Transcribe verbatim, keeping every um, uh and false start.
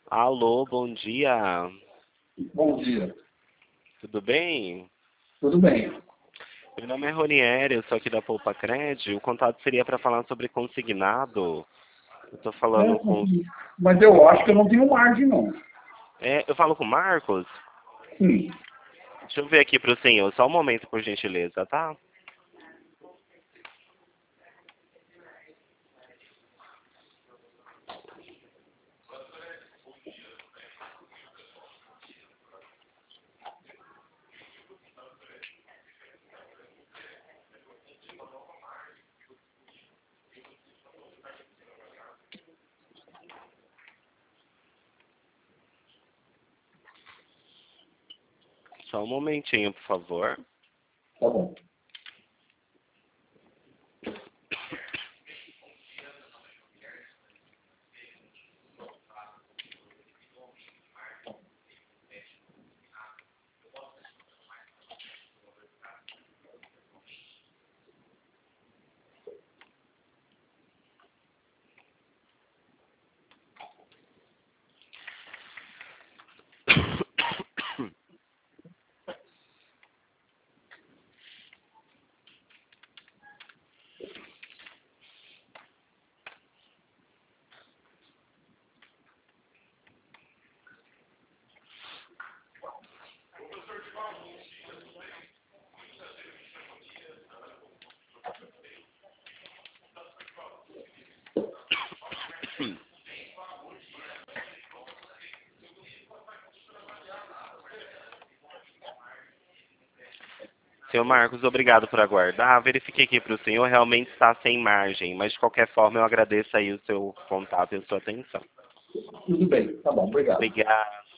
Alô, bom dia. Bom dia. Tudo bem? Tudo bem. Meu nome é Ronieri, eu sou aqui da Poupa Cred. O contato seria para falar sobre consignado. Eu tô falando É, com... mas eu acho que eu não tenho margem, não. É, eu falo com o Marcos? Sim. Deixa eu ver aqui pro senhor, só um momento, por gentileza, tá? Só um momentinho, por favor. Tá bom. Senhor Marcos, obrigado por aguardar. Verifiquei aqui para o senhor, realmente está sem margem, mas de qualquer forma eu agradeço aí o seu contato e a sua atenção. Tudo bem. Tá bom. Obrigado. Obrigado.